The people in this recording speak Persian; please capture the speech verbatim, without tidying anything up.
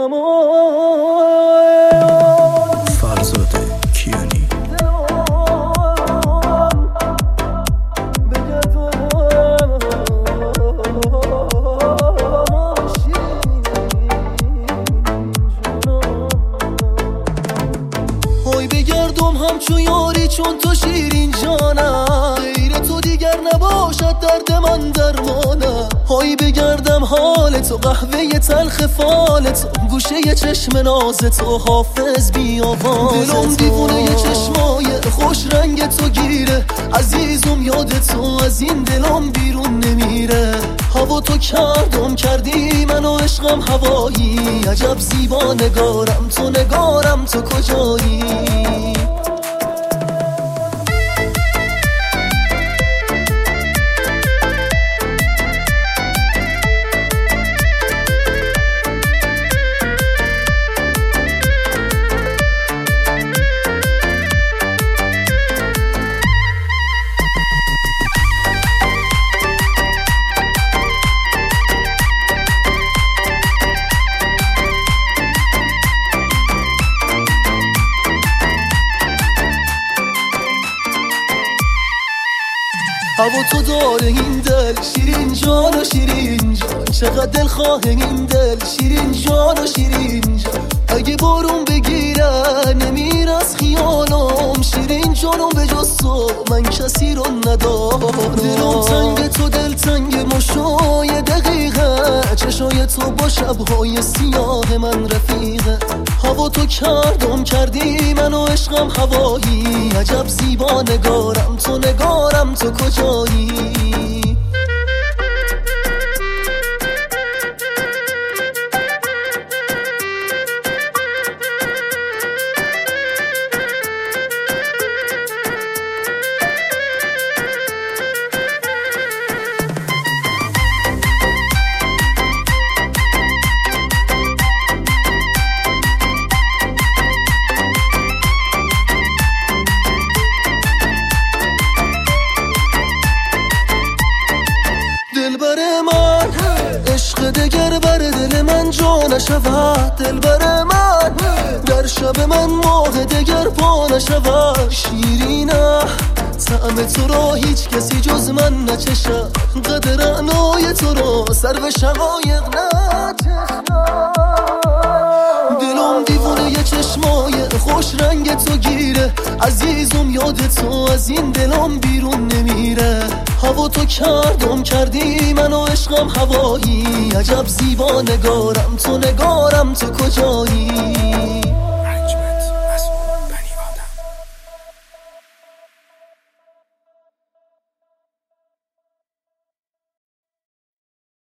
فرزاده کیانی های بگردم همچو یاری چون تو شیرین جانم، غیر تو دیگر نباشد درد من درمانم. های بگردم حال تو، قهوه تلخ فال تو، گوشه چشم ناز تو، حافظ بیاواز تو. دلم دیوونه چشمای خوش رنگ تو گیره، عزیزم یاد تو از این دلم بیرون نمیره. هوا تو کردم کردی منو عشقم هوایی، عجب زیبا نگارم تو، نگارم تو کجایی؟ هوا تو داره این دل، شیرین جان و شیرین جان، چقدر دل خواه این دل، شیرین جان و شیرین جان. اگه بارون بگیره نمیر از خیالم، شیرین جانم به جز تو من کسی رو ندارم. دلم تنگ تو دل تنگ مشای دقیقه، چشای تو با شبهای سیاه من رفیقه. هوا تو کردم کردی منو عشقم هوایی، عجب زیبا نگارم تو، نگارم تو کجایی؟ دلبر من عشق دگر بر دل من جا نشود، دلبر من در شب من ماه دگر پا نشود. شیرینه طعم تو را هیچ کسی جز من نچشد، قدر اعنای تو را سر به شقایق نچشد. دلم دیوونه یه چشمای خوش رنگ تو گیره، عزیزم یاد تو از این دلم بیرون نمیره. هوا تو کردم کردی منو عشقم هوایی، عجب زیبا نگارم تو، نگارم تو کجایی؟